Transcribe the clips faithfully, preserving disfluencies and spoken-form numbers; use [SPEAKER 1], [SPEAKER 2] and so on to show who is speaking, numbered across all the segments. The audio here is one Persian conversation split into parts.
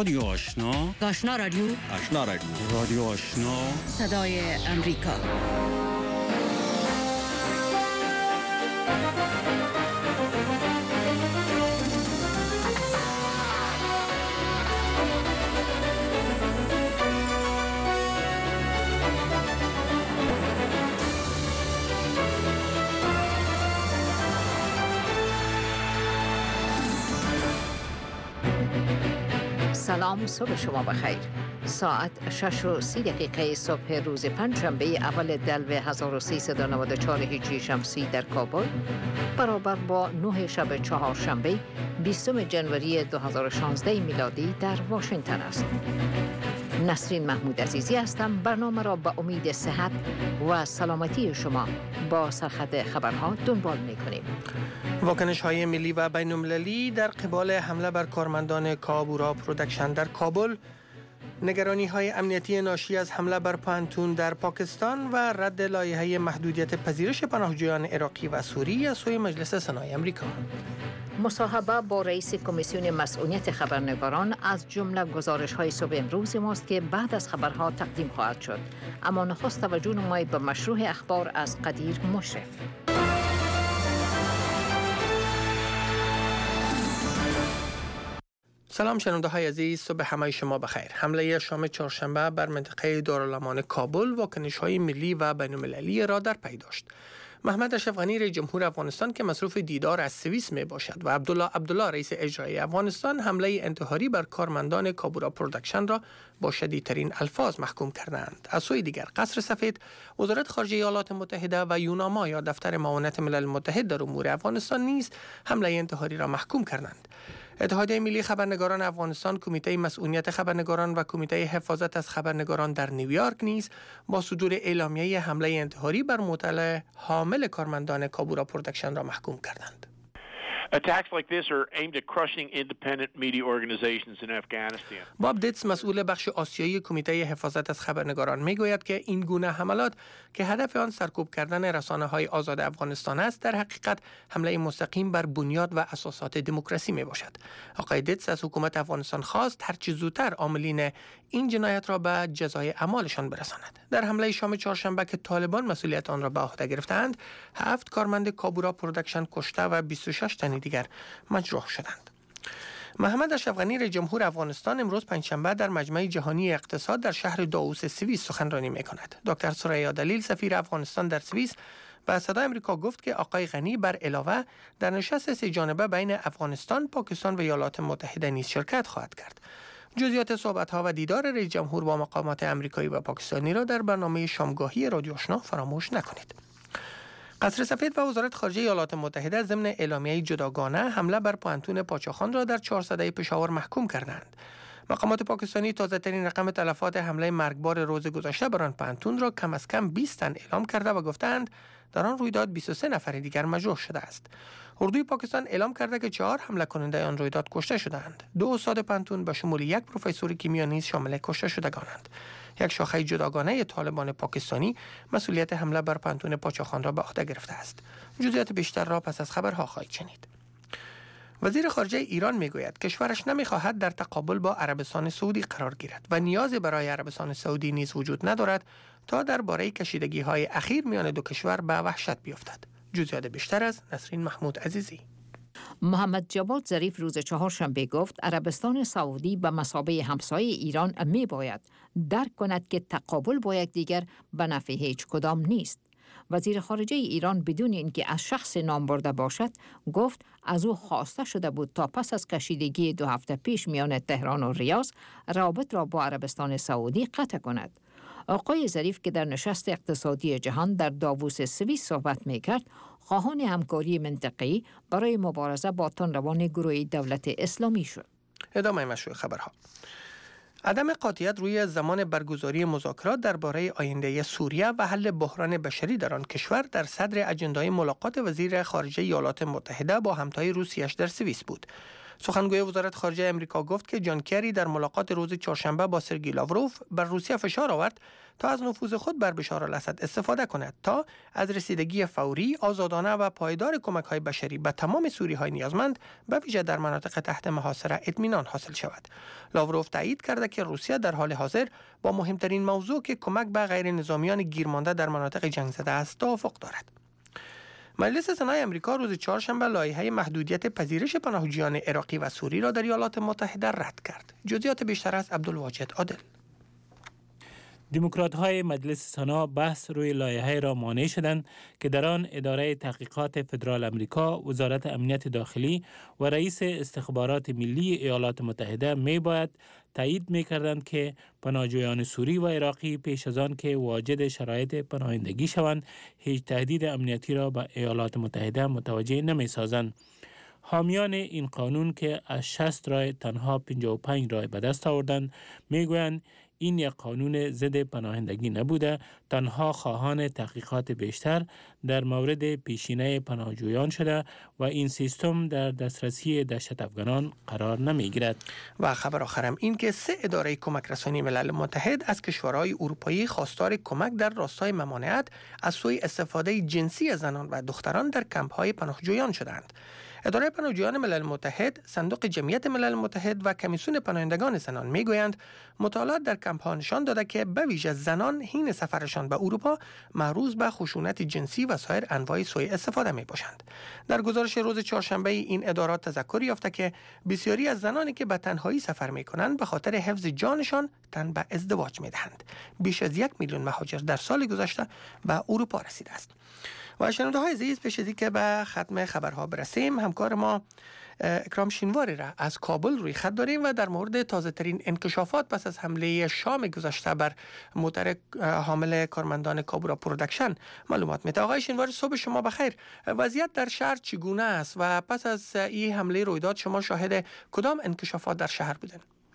[SPEAKER 1] رادیو آشنا،
[SPEAKER 2] آشنا رادیو
[SPEAKER 3] آشنا رادیو
[SPEAKER 1] رادیو آشنا،
[SPEAKER 2] صدای امریکا. سلام، صبح شما بخیر. ساعت شش و سی دقیقه صبح روز پنجشنبه اول دلو هزار و سیصد و نود و چهار هجری شمسی در کابل برابر با نه شب چهارشنبه بیستم ژانویه دو هزار و شانزده میلادی در واشنگتن است. نسرین محمود عزیزی هستم. برنامه را به امید صحت و سلامتی شما با سرخط خبرها دنبال می‌کنیم.
[SPEAKER 4] واکنش‌های ملی و بین‌المللی در قبال حمله بر کارمندان کابورا پروداکشن در کابل، نگرانی‌های امنیتی ناشی از حمله بر پانتون در پاکستان و رد لایحه محدودیت پذیرش پناهجویان عراقی و سوری از سوی مجلس سنای آمریکا. مصاحبه با رئیس کمیسیون مسئولیت خبرنگاران از جمله گزارش‌های صبح امروز ماست که بعد از خبرها تقدیم خواهد شد. اما نخست توجه نمایید به مشروع اخبار از قدیر مشرف. سلام شنونده های عزیز، صبح همه شما بخیر. حمله شام چهارشنبه بر منطقه دارالامان کابل واکنش های ملی و بین المللی را در پی داشت. محمد اشرف غنی رئیس جمهور افغانستان که مصروف دیدار از سوئیس می باشد و عبدالله عبدالله رئیس اجرایی افغانستان حمله انتحاری بر کارمندان کابورا پروداکشن را با شدیدترین الفاظ محکوم کردند. از سوی دیگر قصر سفید، وزارت خارجه ایالات متحده و یوناما یا دفتر معاونت ملل متحد در امور افغانستان نیز حمله انتحاری را محکوم کردند. اتحادیه ملی خبرنگاران افغانستان، کمیته مسئولیت خبرنگاران و کمیته حفاظت از خبرنگاران در نیویورک نیز با صدور اعلامیه حمله انتحاری بر معطل حامل کارمندان کابورا پروداکشن را محکوم کردند.
[SPEAKER 5] Attacks like this are aimed at crushing independent media organizations in Afghanistan.
[SPEAKER 4] باب دیتس مسئول بخش آسیایی کمیته حفاظت از خبرنگاران میگوید که این گونه حملات که هدف آن سرکوب کردن رسانه‌های آزاد افغانستان است، در حقیقت حمله مستقیم بر بنیاد و اساسات دموکراسی میباشد. آقای دیتس از حکومت افغانستان خواست هر چه زودتر عاملین این جنایت را به جزای اعمالشان برساند. در حمله شام چهارشنبه که طالبان مسئولیت آن را به عهده گرفتند، هفت کارمند کابورا پروداکشن کشته و بیست و شش تن دیگر مجروح شدند. محمد اشرف غنی رئیس جمهور افغانستان امروز پنجشنبه در مجمع جهانی اقتصاد در شهر داووس سوئیس سخنرانی می‌کند. دکتر ثریا دلیل سفیر افغانستان در سوئیس به صدای آمریکا گفت که آقای غنی بر علاوه در نشست سه جانبه بین افغانستان، پاکستان و ایالات متحده نیز شرکت خواهد کرد. جزئیات صحبت‌ها و دیدار رئیس جمهور با مقامات آمریکایی و پاکستانی را در برنامه شامگاهی رادیو آشنا فراموش نکنید. قصر سفید و وزارت خارجه ایالات متحده ضمن اعلامیه جداگانه حمله بر پانتون پاچاخان را در چهارصده پشاور محکوم کردند. مقامات پاکستانی تازه‌ترین رقم تلفات حمله مرگبار روز گذشته بر آن پانتون را کم از کم بیست تن اعلام کرده و گفتند در آن رویداد بیست و سه نفر دیگر مجروح شده است. اردوی پاکستان اعلام کرده که چهار حمله کننده آن رویداد کشته شدند. دو استاد پانتون به شمول یک پروفسور کیمیا نیز شامل کشته شدگانند. یک شاخه جداگانه طالبان پاکستانی مسئولیت حمله بر پانتون پاچاخان را به عهده گرفته است. جزئیات بیشتر را پس از خبرها خواهید شنید. وزیر خارجه ایران میگوید کشورش نمیخواهد در تقابل با عربستان سعودی قرار گیرد و نیازی برای عربستان سعودی نیز وجود ندارد تا درباره کشیدگی‌های اخیر میان دو کشور به وحشت بیفتد. جزئیات بیشتر از نسرین محمود عزیزی.
[SPEAKER 2] محمد جواد ظریف روز چهارشنبه گفت عربستان سعودی به مثابه همسایه ایران می باید درک کند که تقابل با یکدیگر به نفع هیچ کدام نیست. وزیر خارجه ایران بدون اینکه از شخص نام برده باشد گفت از او خواسته شده بود تا پس از کشیدگی دو هفته پیش میان تهران و ریاض روابط را با عربستان سعودی قطع کند. آقای ظریف که در نشست اقتصادی جهان در داووس سوئیس صحبت میکرد، خواهان همکاری منطقه‌ای برای مبارزه با تندروان گروه دولت اسلامی شد.
[SPEAKER 4] ادامه مشروع خبرها. عدم قاطعیت روی زمان برگزاری مذاکرات درباره آینده سوریه و حل بحران بشری در آن کشور در صدر اجندای ملاقات وزیر خارجه ایالات متحده با همتای روسیه‌اش در سوئیس بود. سخنگوی وزارت خارجه امریکا گفت که جان کری در ملاقات روز چهارشنبه با سرگئی لاوروف بر روسیه فشار آورد تا از نفوذ خود بر بشار الاسد استفاده کند تا از رسیدگی فوری، آزادانه و پایدار کمک‌های بشری به تمام سوری‌های نیازمند به ویژه در مناطق تحت محاصره اطمینان حاصل شود. لاوروف تایید کرده که روسیه در حال حاضر با مهمترین موضوع که کمک به غیر نظامیان گیرمانده در مناطق جنگ زده است توافق دارد. مجلس سنای امریکا روز چهارشنبه لایحه محدودیت پذیرش پناهجویان عراقی و سوری را در ایالات متحده رد کرد. جزئیات بیشتر از عبدالواجد عادل.
[SPEAKER 1] دموکرات های مجلس سنا بحث روی لایحه را مانع شدند که در آن اداره تحقیقات فدرال امریکا، وزارت امنیت داخلی و رئیس استخبارات ملی ایالات متحده می باید تایید می کردند که پناهجویان سوری و عراقی پیش از آن که واجد شرایط پناهندگی شوند هیچ تهدید امنیتی را به ایالات متحده متوجه نمی سازند. حامیان این قانون که از شصت رای تنها پنجاه و پنج رای به دست آوردند می گویند این یک قانون ضد پناهندگی نبوده، تنها خواهان تحقیقات بیشتر در مورد پیشینه پناهجویان شده و این سیستم در دسترسی دهشت افغانان قرار نمی گیرد.
[SPEAKER 4] و خبر آخرم این که سه اداره کمک رسانی ملل متحد از کشورهای اروپایی خواستار کمک در راستای ممانعت از سوی استفاده جنسی زنان و دختران در کمپ‌های پناهجویان شدند. اداره پناهجویان ملل متحد، صندوق جمعیت ملل متحد و کمیسیون پناهندگان زنان میگویند مطالعات در کمپ‌ها نشان داده که به ویژه زنان حین سفرشان به اروپا معرض به خشونت جنسی و سایر انواع سوء استفاده می باشند. در گزارش روز چهارشنبه این ادارات تذکر یافته که بسیاری از زنانی که به تنهایی سفر می کنند به خاطر حفظ جانشان تن به ازدواج می دهند. بیش از یک میلیون مهاجر در سال گذشته به اروپا رسیده است. و شنونده های عزیز، پیش از اینکه به ختم خبرها برسیم، همکار ما اکرام شینواری را از کابل روی خط داریم و در مورد تازه ترین انکشافات پس از حمله شام گذشته بر موتر حامل کارمندان کابورا پروداکشن معلومات میده. آقای شینواری، صبح شما بخیر. وضعیت در شهر چگونه است و پس از این حمله رویداد شما شاهد کدام انکشافات در شهر بودن؟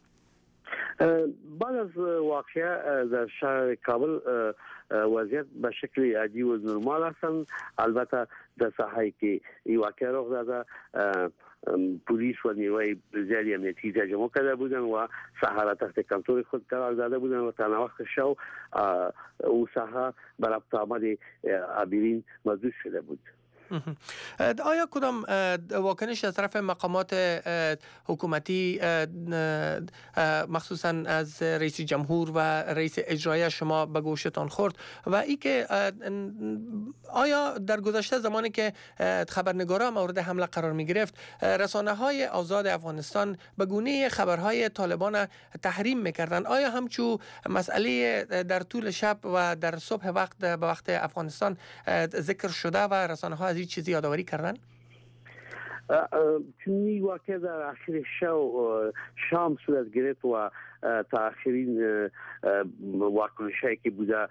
[SPEAKER 3] بعد از واقعه در شهر کابل وضعیت به شکل عادی و نرمال هستند. البته در ساحه‌ای که این واقعه رخ داده پلیس و نیروی زیادی امنیتی تجمع کرده بودند و ساحه را تحت کنترل خود قرار داده بودند و تا وقت شو او ساحه بر رفت آمد عابرین محدود شده بود.
[SPEAKER 4] آیا کدام واکنش از طرف مقامات حکومتی مخصوصا از رئیس جمهور و رئیس اجرایی شما به گوشتان خورد و ای که آیا در گذشته زمانی که خبرنگارا مورد حمله قرار می گرفت رسانه های آزاد افغانستان به گونه خبرهای طالبان تحریم میکردن، آیا همچو مسئله در طول شب و در صبح وقت به وقت افغانستان ذکر شده و رسانه ها از این چیزی یادآوری کردن؟
[SPEAKER 3] چون واقع در آخر شو شام صورت گرفت و تا آخرین واکنشی که بوده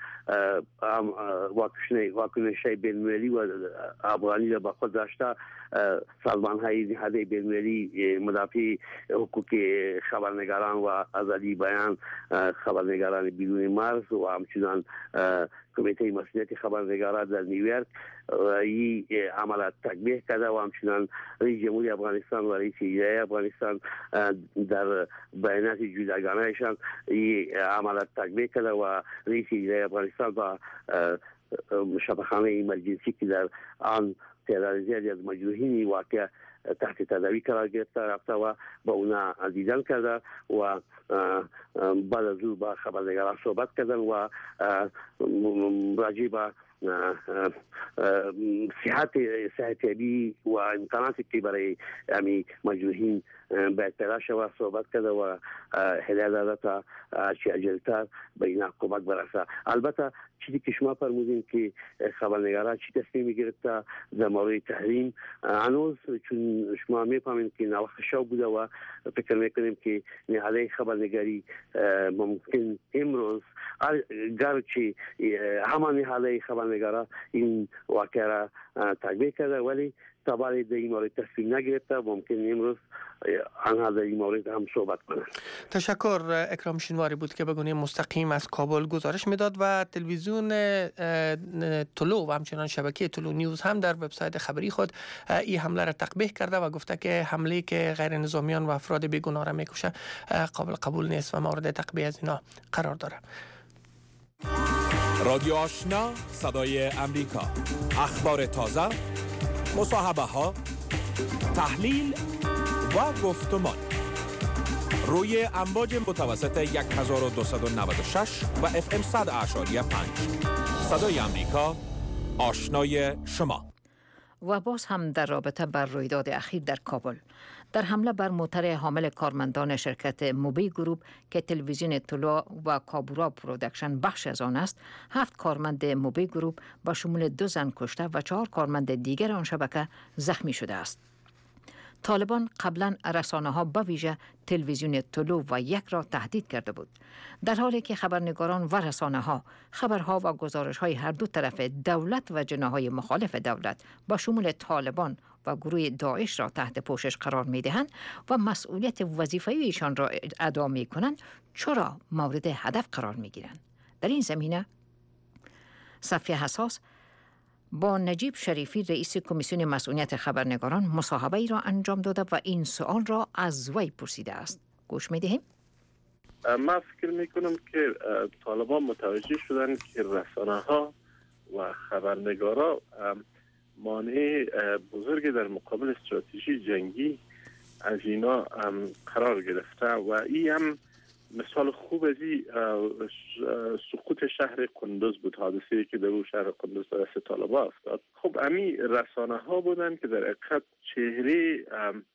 [SPEAKER 3] واکنشی بین‌المللی و افغانی را با خود داشته، سازمان های نهادی بین‌المللی مدافع حقوق خبرنگاران و آزادی بیان، خبرنگاران بدون مرز و همچنان کمیته مسئولیت خبرنگاران در نیویورک این عمل تکمیل کرده و همچنان رئیس جمهوری افغانستان و رئیس اجرایی افغانستان در بیانات جداگانه‌شان این عمل تکمیل کرده و رئیس اجرایی افغانستان با شفاخانه ایمرجنسی که در آن تعداد زیادی از مجروحین واقع تحت تداوی قرار گرفته رفته و با اونا دیدن کرده و بعد از او با خبرنگاران صحبت کردن و راجع به صحت صحتیابی و امکاناتی که برای امی مجروحین باید پیدا شود صحبت کرده و هدایت داده تا چه عجلتر به اینا کمک برسه. البته چیزی که شما فرمودین که خبرنگاران چی تصمیم گرفته در مورد تحریم، هنوز چون شما میفهمین که وقت شو بوده و فکر میکنیم که نهادهای خبرنگاری ممکن امروز گرچه همان نهادهای خبرنگارا این واقعه را تکمیل کرده ولی معتبری در این مورد تصمیم نگرفته، ممکن امروز آنها در این مورد هم صحبت کنند.
[SPEAKER 4] تشکر. اکرام شینواری بود که به گونه مستقیم از کابل گزارش میداد و تلویزیون طلوع و همچنان شبکه طلوع نیوز هم در وبسایت خبری خود این حمله را تقبیح کرده و گفته که حمله که غیر نظامیان و افراد بیگناه را میکشه قابل قبول نیست و مورد تقبیح از اینا قرار داره.
[SPEAKER 6] رادیو آشنا، صدای امریکا، اخبار تازه، مصاحبه ها، تحلیل و گفتمان روی امواج متوسط هزار و دویست و نود و شش و اف ام صد اعشاری پنج. صدای امریکا، آشنای شما.
[SPEAKER 2] و باز هم در رابطه بر رویداد اخیر در کابل، در حمله بر موتر حامل کارمندان شرکت موبی گروپ که تلویزیون طلوع و کابورا پرودکشن بخش از آن است، هفت کارمند موبی گروپ با شمول دو زن کشته و چهار کارمند دیگر آن شبکه زخمی شده است. طالبان قبلا رسانه‌ها به ویژه تلویزیون طلوع و یک را تهدید کرده بود، در حالی که خبرنگاران و رسانه‌ها خبرها و گزارش‌های هر دو طرف دولت و جناح‌های مخالف دولت با شمول طالبان و گروه داعش را تحت پوشش قرار می‌دهند و مسئولیت وظیفه‌ای ایشان را ادا می‌کنند، چرا مورد هدف قرار می‌گیرند؟ در این زمینه صفیه حساس با نجیب شریفی رئیس کمیسیون مسئولیت خبرنگاران مصاحبه ای را انجام داده و این سوال را از وی پرسیده است. گوش می‌دهیم.
[SPEAKER 7] من فکر میکنم که طالبان متوجه شدن که رسانه‌ها و خبرنگارا مانع بزرگ در مقابل استراتژی جنگی از اینا قرار گرفته و این هم مثال خوب از این سقوط شهر قندوز بود، حادثه‌ای که در اون شهر قندوز دست طالبان افتاد. خب امی رسانه ها بودن که در حقیقت چهره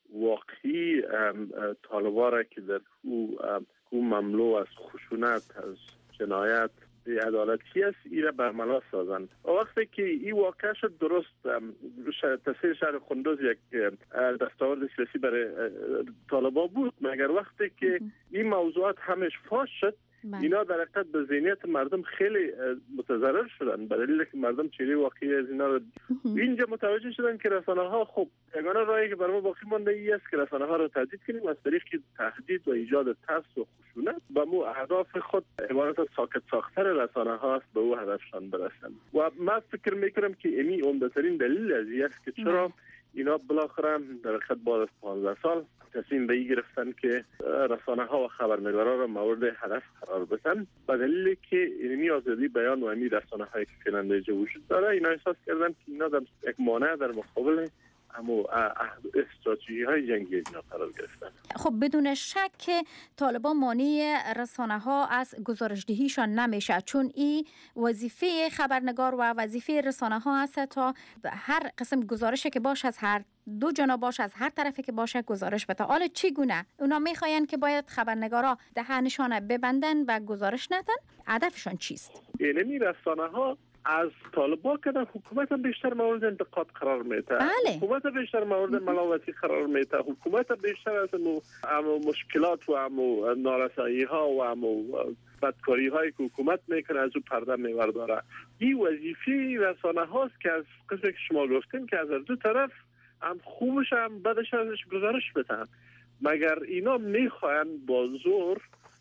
[SPEAKER 7] واقعی طالبان را که در او مملو از خشونت، از جنایت، بی‌عدالتی است، این را برملا سازند. وقتی که این واقع شد، درست تصویر شهر قندوز یک دستاورد سیاسی برای طالبان بود، مگر وقتی که این موضوعات همش فاش شد، اینا در حقیقت به ذهنیت مردم خیلی متضرر شدن، به دلیل که مردم چهره واقعی از اینا رو اینجا متوجه شدن که رسانه ها خب یگانه راهی که برای ما باقی مانده ای است که رسانه ها رو تهدید کنیم، از طریق تهدید و ایجاد ترس و خشونت به مو اهداف خود عبارت از ساکت ساختن رسانه ها است به او هدفشان برسن. و من فکر میکنم که امی عمده‌ترین دلیل از این است که چرا اینا بالاخره در حقیقت بعد از پانزده سال تصمیم به این گرفتن که رسانه ها و خبرنگاران را مورد هدف قرار بدن، به دلیلی که اینمی آزادی بیان و امی رسانه هایی که فعلا در وجود داره، اینا احساس کردن که اینا در یک مانع در مقابل اما استراتژی های جنگی اینا قرار گرفتن.
[SPEAKER 8] خب بدون شک که طالبان مانع رسانه ها از گزارشدهیشان نمیشه، چون این وظیفه خبرنگار و وظیفه رسانه ها هست تا هر قسم گزارشی که باشه از هر دو جناح باشه، از هر طرفی که باشه گزارش بده. حالا چگونه اونا میخواین که باید خبرنگارا دهنشان ببندن و گزارش ندن؟ هدفشان چیست؟
[SPEAKER 7] اینمی رسانه ها از طالبان کردن حکومت بیشتر مورد انتقاد قرار میده،
[SPEAKER 8] بله.
[SPEAKER 7] حکومت بیشتر مورد ملاوتی قرار میده، حکومت بیشتر از امو مشکلات و امو نارسایی ها و امو بدکاری هایی که حکومت میکنه از او پرده میورداره. این وظیفه رسانه هاست که از قسمی که شما گفتین که از دو طرف هم خوبش هم بدش ازش گزارش بدن، مگر اینا میخواین با زور،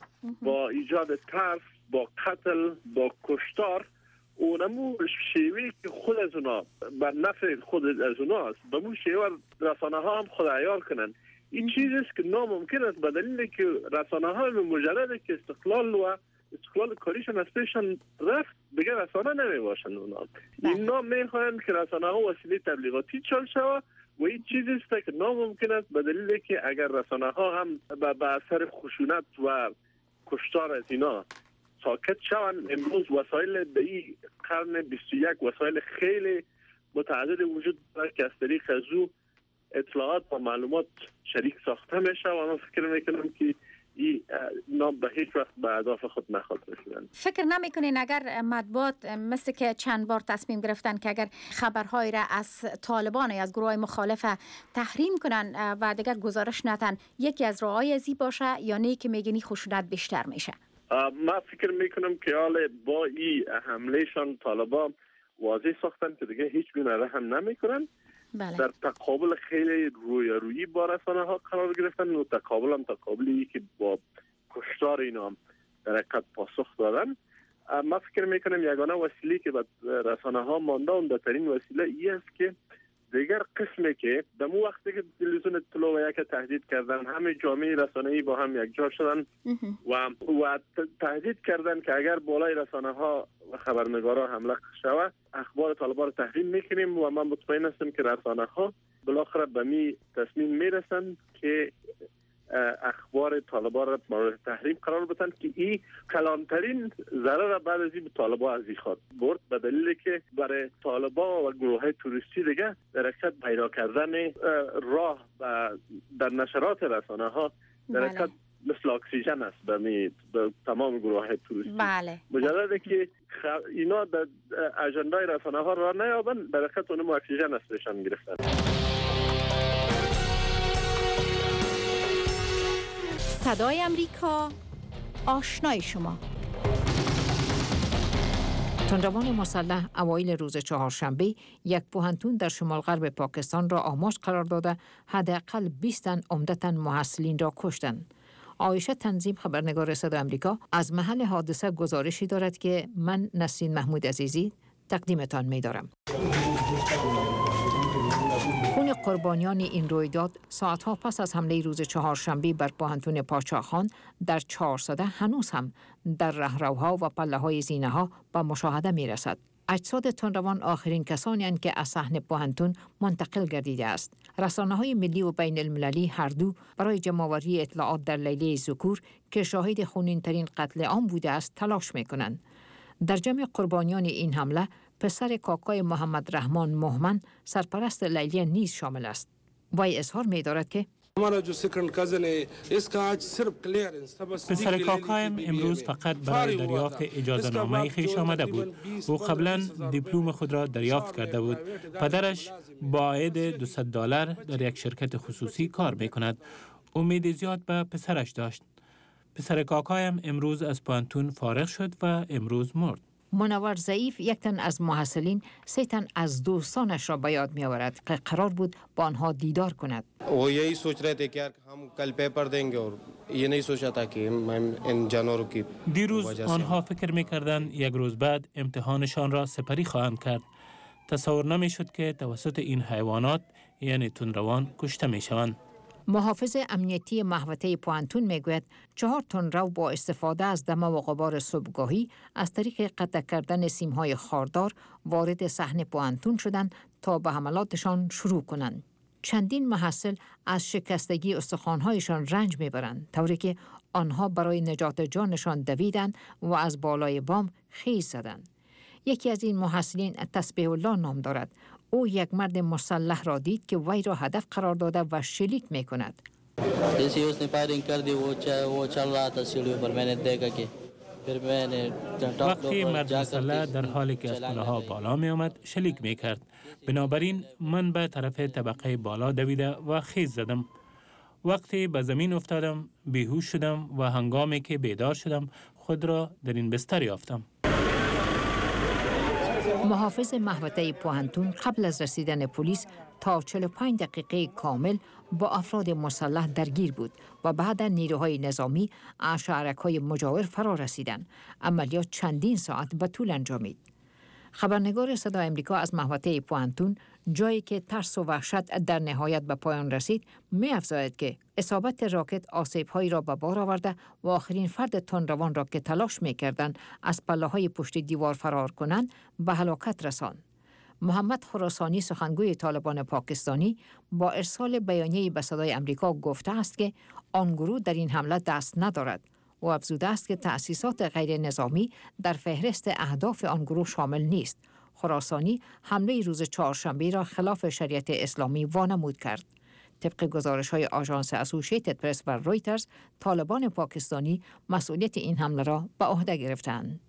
[SPEAKER 7] با ایجاد ترس، با قتل، با کشتار، اونمو شیوهی که خود از اونا بر نفع خود از اونا است به مو شیوه رسانه ها هم خود عیار کنن. این چیزی است که ناممکن است، به دلیلی که رسانه ها مجرده که استقلال و استقلال کاریشون از پیشان رفت دیگه رسانه نمی باشن اونا. اینا میخواین که رسانه ها وسیله تبلیغاتی چال شود و این چیزی است که ناممکن است، به دلیلی که اگر رسانه ها هم به اثر خشونت و کشتار از اینا ساکت شوند، امروز وسایل به این قرن بیست و یک وسایل خیلی متعدد وجود داره که از طریق از او اطلاعات و معلومات شریک ساخته میشه و من فکر میکنم که این نام به هیچ وقت به اهداف خود نخواهد رسیدن.
[SPEAKER 8] فکر نمیکنین اگر مطبوعات مثل که چند بار تصمیم گرفتن که اگر خبرهایی را از طالبان یا از گروه مخالف تحریم کنن و دیگر گزارش ندن، یکی از راههای ازی باشه یا نه که میگنی خشونت بیشتر میشه؟
[SPEAKER 7] من فکر میکنم که حال با این حمله شان طالبان واضح ساختن که دیگه هیچ گونه رحم نمیکنن
[SPEAKER 8] بله.
[SPEAKER 7] در تقابل خیلی رویارویی با رسانه ها قرار گرفتن و تقابل هم تقابلی که با کشتار اینا هم در حقیقت پاسخ دادن. ما فکر میکنم یگانه وسیله که به رسانه ها مانده عمده‌ترین وسیله ای است که دیگر قسمی که در مو وقتی که تلویزیون اطلاع و یک تهدید کردن، همه جامعه رسانه‌ای با هم یک جا شدن و و تهدید کردن که اگر بالای رسانه ها و خبرنگارا حمله شود اخبار طالبان را تحریم میکنیم و من مطمئن هستم که رسانه ها بالاخره به می تصمیم میرسن که اخبار طالبان را مورد تحریم قرار بدن که این کلانترین ضرر بعد از این به طالبان از این خواهد برد، به دلیلی که برای طالبان و گروه های توریستی دیگه در حقیقت پیدا کردن راه در نشرات رسانه ها در حقیقت مثل اکسیژن است به می به تمام گروه های توریستی.
[SPEAKER 8] بله.
[SPEAKER 7] مجرده که خ... اینا در اجندای رسانه ها را نیابن در حقیقت اونم اکسیژن است بهشان گرفتن.
[SPEAKER 2] صدای امریکا، آشنای شما. تندروان مسلح اوایل روز چهارشنبه یک پوهنتون در شمال غرب پاکستان را آماج قرار داده حداقل بیست تن عمدتاً محصلین را کشتند. عایشه تنظیم خبرنگار صدای امریکا از محل حادثه گزارشی دارد که من نسرین محمود عزیزی تقدیمتان می دارم. خون قربانیان این رویداد ساعتها پس از حمله روز چهارشنبه بر پوهنتون پاچاخان در چهارسده هنوز هم در رهروها و پله‌های زینه‌ها به مشاهده می‌رسد. اجساد تندروان آخرین کسانی اند که از صحن پوهنتون منتقل گردیده است. رسانه‌های ملی و بین المللی هر دو برای جمع‌آوری اطلاعات در لیله ذکور که شاهد خونین‌ترین قتل عام بوده است تلاش می‌کنند. در جمع قربانیان این حمله پسر کاکای محمد رحمان مهمن سرپرست لیلیه نیز شامل است. وی اظهار می دارد که
[SPEAKER 1] پسر کاکایم امروز فقط برای دریافت اجازه نامه خویش آمده بود. او قبلا دیپلم خود را دریافت کرده بود. پدرش با عاید دویست دلار در یک شرکت خصوصی کار می کند. امید زیاد به پسرش داشت. پسر کاکایم امروز از پوهنتون فارغ شد و امروز مرد.
[SPEAKER 2] منور ضعیف یک تن از محصلین سه تن از دوستانش را به یاد می آورد که قرار بود با آنها دیدار کند.
[SPEAKER 9] वो यही सोच रहे थे कि यार हम कल पेपर देंगे और ये नहीं सोचा था कि हम इन जानवरों की
[SPEAKER 1] دیروز آنها فکر می کردند یک روز بعد امتحانشان را سپری خواهند کرد. تصور نمی شد که توسط این حیوانات یعنی تندروان کشته می شوند.
[SPEAKER 2] محافظ امنیتی محوطه پوهنتون میگوید چهار تندرو با استفاده از دم و غبار صبحگاهی از طریق قطع کردن سیم‌های خاردار وارد صحن پوهنتون شدند تا به حملاتشان شروع کنند. چندین محصل از شکستگی استخوان‌هایشان رنج میبرند، طوری که آنها برای نجات جانشان دویدند و از بالای بام خیز زدند. یکی از این محصلین تسبیح الله نام دارد. او یک مرد مسلح را دید که وی را هدف قرار داده و شلیک می کند.
[SPEAKER 1] وقتی مرد مسلح در حالی که از پله‌ها بالا می آمد شلیک می کرد. بنابراین من به طرف طبقه بالا دویده و خیز زدم. وقتی به زمین افتادم بیهوش شدم و هنگامی که بیدار شدم خود را در این بستر یافتم.
[SPEAKER 2] محافظ محوطه پوهنتون قبل از رسیدن پلیس تا چهل و پنج دقیقه کامل با افراد مسلح درگیر بود و بعد نیروهای نظامی از شهرک‌های مجاور فرا رسیدند. عملیات چندین ساعت به طول انجامید. خبرنگار صدای امریکا از محوطه پوهنتون، جایی که ترس و وحشت در نهایت به پایان رسید، می‌افزاید که اصابت راکت آسیب‌هایی را به بار آورده و آخرین فرد تندروان را که تلاش می‌کردند از پله‌های پشت دیوار فرار کنند به هلاکت رساند. محمد خراسانی سخنگوی طالبان پاکستانی با ارسال بیانیه‌ای به صدای امریکا گفته است که آن گروه در این حمله دست ندارد و افزوده است که تأسیسات غیر نظامی در فهرست اهداف آن گروه شامل نیست. خراسانی حمله روز چهارشنبه را خلاف شریعت اسلامی وانمود کرد. طبق گزارش‌های آژانس اسوشیتد پرس و رویترز، طالبان پاکستانی مسئولیت این حمله را به عهده گرفتند.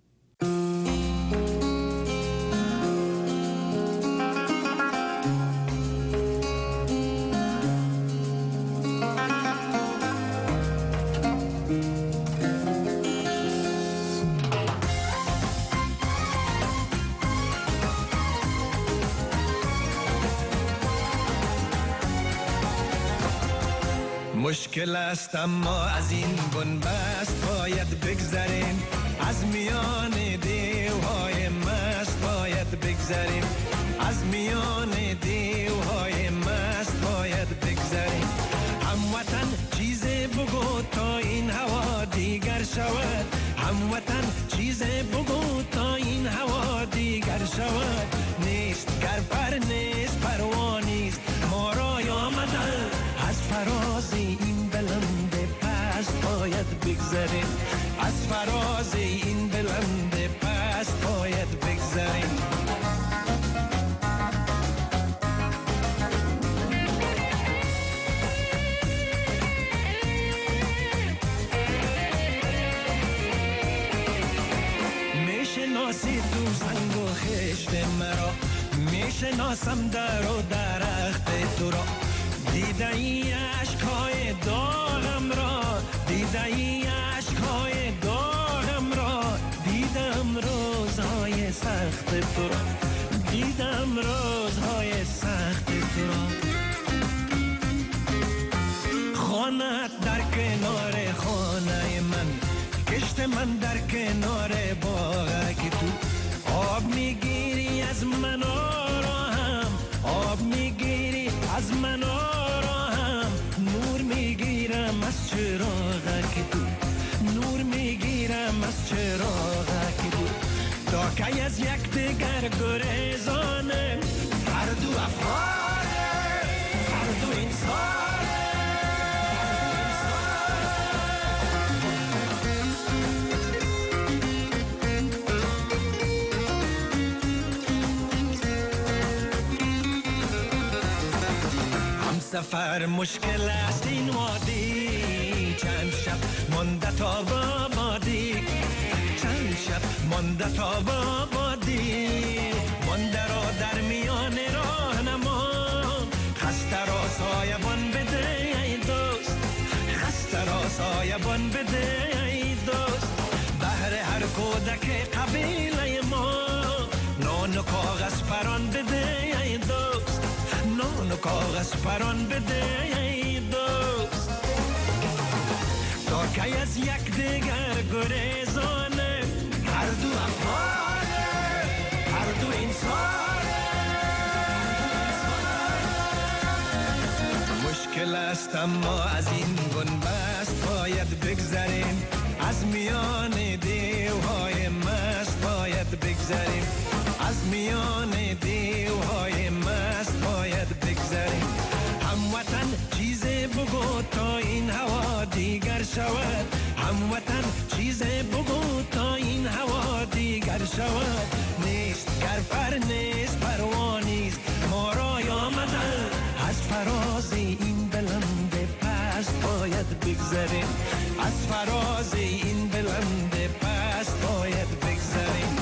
[SPEAKER 10] مشکل است اما از این بنبست باید بگذریم، از میان دیوهای مست باید بگذریم، از میان دیوهای مست باید بگذریم. هموطن چیز بگو تا این هوا دیگر شود، هموطن چیز بگو تا این هوا دیگر شود. نیست گر پر نیست پروانیست، ما رای آمدن از فراز این بلند پست باید بگذریم، از فراز این بلند پست باید بگذریم. میشناسی تو سنگ و خشت مرا، میشناسم در و درخت تو را، دیده ای عشقای داغم را، دیده ای عشقای داغم را، دیدم روزهای سخت تو را، دیدم روزهای سخت تو را. خانت در کنار خانه من، کشت من در کنار باغک تو، آب میگیری از من آراهم، آب میگیری از من آراهم، نور میگیرم از چراغک تو، نور میگیرم از چراغک تو. تا که از یک دگر گریزانه، هر دو افغانه، هر دو انسانه. سفر مشکل است این وادی، چند شب مانده تا بابادی، چند شب مانده تا بابادی، مانده را در میان راه نما، خسته را سایبان بده ای دوست، خسته را سایبان بده ای دوست. بهر هر کودک قبیله ما، نان و کاغذ پران بده ای دوست، نان و کاغذ پران بده ای دوست. تا که از یک دیگر گریزانه، هر دو افغانه، هر دو انسانه. مشکل است اما از این بنبست باید بگذریم، از میان دیوهای مست باید بگذریم، از میان دیوهای مست باید بگذریم. هموطن چیز بگو تا این هوا دیگر شود، هموطن چیز بگو تا این هوا دیگر شود. نیست گر پر نیست پروانیست، ما رای آمدن از فراز این بلند پست باید بگذریم، از فراز این بلند پست باید بگذریم.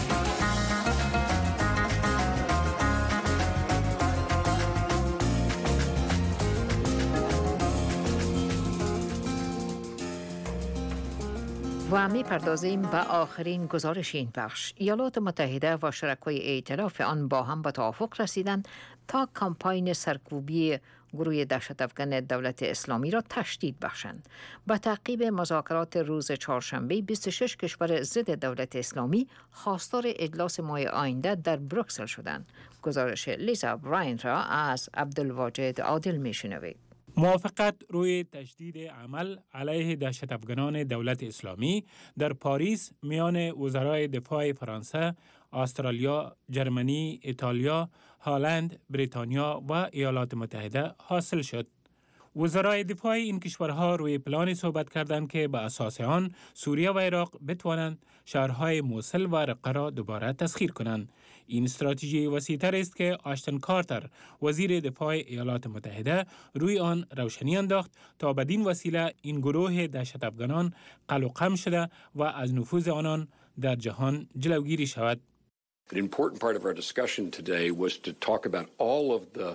[SPEAKER 2] و می پردازیم به آخرین گزارش این بخش. ایالات متحده و شرکای ائتلاف آن با هم به توافق رسیدند تا کمپاین سرکوبی گروه دهشت افغان دولت اسلامی را تشدید بخشند. به تعقیب مذاکرات روز چهارشنبه، بیست و شش کشور ضد دولت اسلامی خواستار اجلاس ماه آینده در بروکسل شدند. گزارش لیزا براین را از عبدالواجد عادل می شنوید.
[SPEAKER 1] موافقت روی تشدید عمل علیه دهشت افغانان دولت اسلامی در پاریس میان وزرای دفاع فرانسه، استرالیا، جرمنی، ایتالیا، هلند، بریتانیا و ایالات متحده حاصل شد. وزرای دفاع این کشورها روی پلانی صحبت کردند که به اساس آن سوریه و عراق بتوانند شهرهای موصل و رقه را دوباره تسخیر کنند. این استراتژی وسیع‌تر است که آشتن کارتر، وزیر دفاع ایالات متحده، روی آن روشنی انداخت تا بدین وسیله این گروه دهشت افغانان قلع و قم شده و از نفوذ آنان در جهان جلوگیری شود.
[SPEAKER 11] An important part of our discussion today was to talk about all of the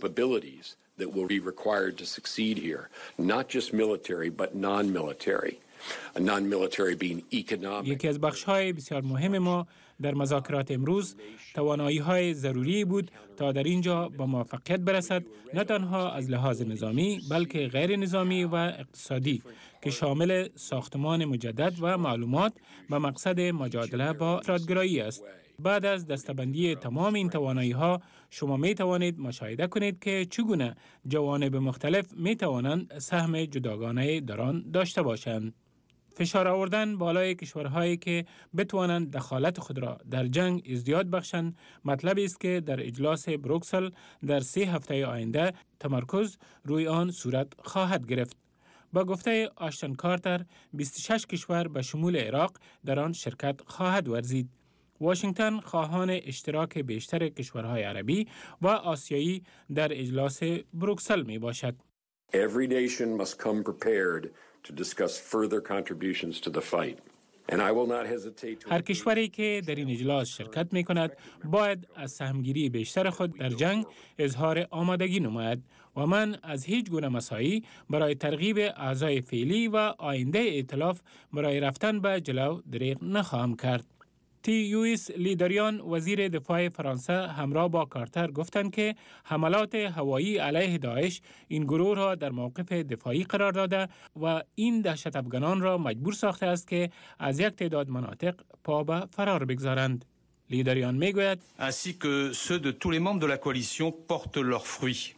[SPEAKER 11] capabilities that will be required to succeed here, not just military but non-military. a non-military being economic.
[SPEAKER 1] یکی از بخش‌های بسیار مهم ما در مذاکرات امروز توانایی‌های ضروری بود تا در اینجا به موفقیت برسد، نه تنها از لحاظ نظامی بلکه غیر نظامی و اقتصادی که شامل ساختمان مجدد و معلومات به مقصد مجادله با افراط‌گرایی است. بعد از دسته‌بندی تمام این توانایی‌ها شما می توانید مشاهده کنید که چگونه جوانب مختلف می توانند سهم جداگانه در آن داشته باشند. فشار آوردن بالای کشورهایی که بتوانند دخالت خود را در جنگ ازدیاد بخشند مطلبی است که در اجلاس بروکسل در سه هفته آینده تمرکز روی آن صورت خواهد گرفت. با گفته آشتن کارتر بیست و شش کشور به شمول عراق در آن شرکت خواهد ورزید. واشنگتن خواهان اشتراک بیشتر کشورهای عربی و آسیایی در اجلاس بروکسل می باشد.
[SPEAKER 11] Every nation must come prepared to discuss further contributions to the fight. And I will not hesitate to...
[SPEAKER 1] هر کشوری که در این اجلاس شرکت می کند باید از سهمگیری بیشتر خود در جنگ اظهار آمادگی نماید و من از هیچ گونه مساعی برای ترغیب اعضای فعلی و آینده ائتلاف برای رفتن به جلو دریغ نخواهم کرد. تی یویس لیدریان وزیر دفاع فرانسه همراه با کارتر گفتند که حملات هوایی علیه داعش این گروه را در موقف دفاعی قرار داده و این دهشت افغانان را مجبور ساخته است که از یک تعداد مناطق پا به فرار بگذارند. لیدریان میگوید
[SPEAKER 12] ainsi que ceux de tous les membres de la coalition portent leurs fruits.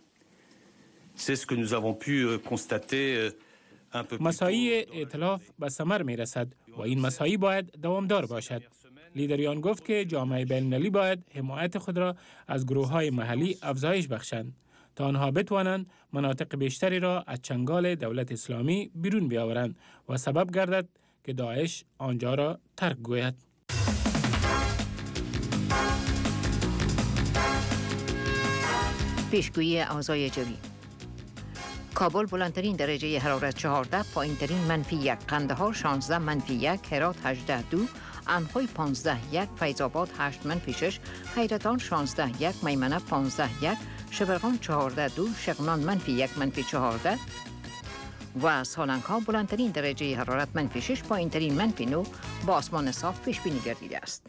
[SPEAKER 12] C'est ce que nous avons pu constater un peu plus.
[SPEAKER 1] مساعی ائتلاف به ثمر می رسد و این مساعی باید دوامدار باشد. لیدریان گفت که جامعه بین‌المللی باید حمایت خود را از گروه‌های محلی افزایش بخشند تا آنها بتوانند مناطق بیشتری را از چنگال دولت اسلامی بیرون بیاورند و سبب گردد که داعش آنجا را ترک گوید.
[SPEAKER 2] پیشگویی اوضاع جوی. کابل بلندترین درجه حرارت چهارده، پایینترین منفی یک، قندهار شانزده منفی یک، هرات هجده دو، انخوی پانزده یک، فیض‌آباد هشت منفی شش، حیرتان شانزده یک، میمنه پانزده یک، شبرغان چهارده دو، شغنان منفی یک منفی چهارده و سالنگ‌ها بلندترین درجه حرارت منفی شش، پایینترین منفی نه با آسمان صاف پیش بینی گردیده است.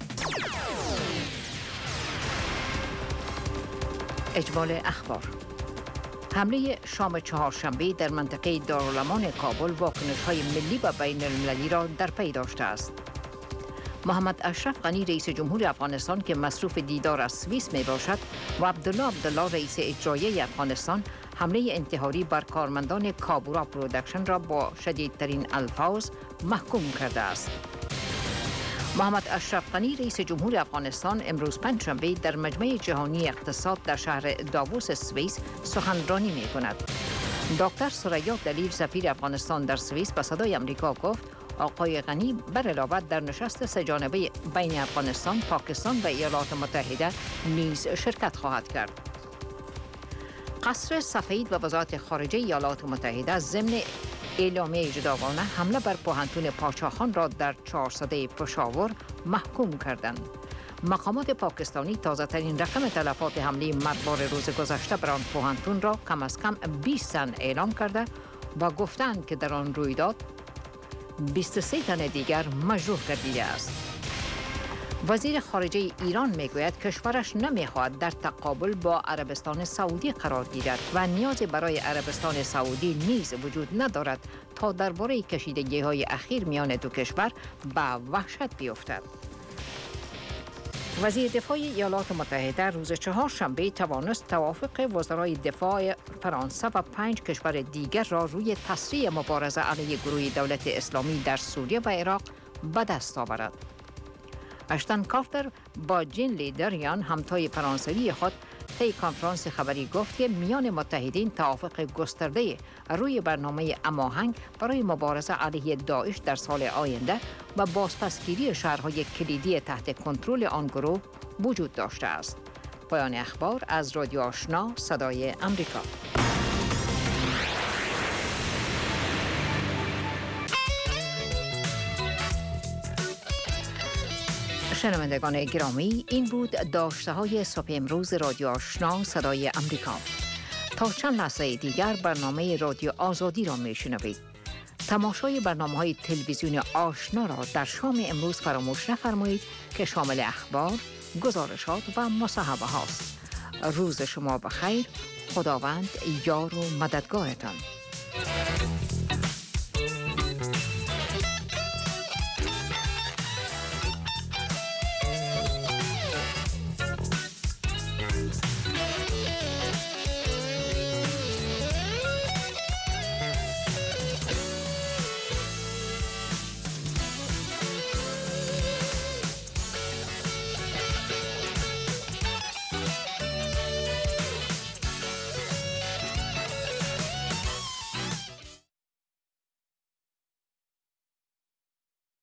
[SPEAKER 2] اجمال اخبار. حمله شام چهارشنبه در منطقه دارالامان کابل واکنش‌های ملی و بین المللی را در پی داشته است. محمد اشرف غنی رئیس جمهور افغانستان که مصروف دیدار از سوئیس می باشد و عبدالله عبدالله رئیس اجرایی افغانستان حمله انتحاری بر کارمندان کابورا پرودکشن را با شدیدترین الفاظ محکوم کرده است. محمد اشرف غنی رئیس جمهور افغانستان امروز پنجشنبه در مجمع جهانی اقتصاد در شهر داووس سوئیس سخنرانی می کند. دکتر ثریا دلیل سفیر افغانستان در سوئیس به صدای آمریکا گفت آقای غنی بر علاوه در نشست سه‌جانبه بین افغانستان، پاکستان و ایالات متحده نیز شرکت خواهد کرد. قصر سفید و وزارت خارجه ایالات متحده ضمن اعلامیه جداگانه حمله بر پوهنتون پاچاخان را در چهارصده پشاور محکوم کردند. مقامات پاکستانی تازه ترین رقم تلفات حمله مربار روز گذشته بر آن پوهنتون را کم از کم بیست تن اعلام کرده و گفتند که در آن رویداد بیست و سه تن دیگر مجروح گردیده است. وزیر خارجه ایران میگوید کشورش نمیخواهد در تقابل با عربستان سعودی قرار گیرد و نیازی برای عربستان سعودی نیز وجود ندارد تا درباره کشیدگی‌های اخیر میان دو کشور به وحشت بیفتد. وزیر دفاع ایالات متحده روز چهارشنبه توانست توافق وزرای دفاع فرانسه و پنج کشور دیگر را روی تسریع مبارزه علیه گروه دولت اسلامی در سوریه و عراق به دست آورد. اشتن کارتر با جین لیدریان همتای فرانسوی خود طی کنفرانس خبری گفت که میان متحدین توافق گسترده روی برنامه هماهنگ برای مبارزه علیه داعش در سال آینده و بازپسگیری شهرهای کلیدی تحت کنترل آن گروه وجود داشته است. پایان اخبار از رادیو آشنا صدای امریکا. شنوندگان گرامی، این بود داشته های صبح امروز رادیو آشنا صدای امریکا. تا چند لحظه دیگر برنامه رادیو آزادی را می شنوید. تماشای برنامه‌های تلویزیون آشنا را در شام امروز فراموش نفرمایید که شامل اخبار، گزارشات و مصاحبه هاست. روز شما بخیر. خداوند یار و مددگارتان.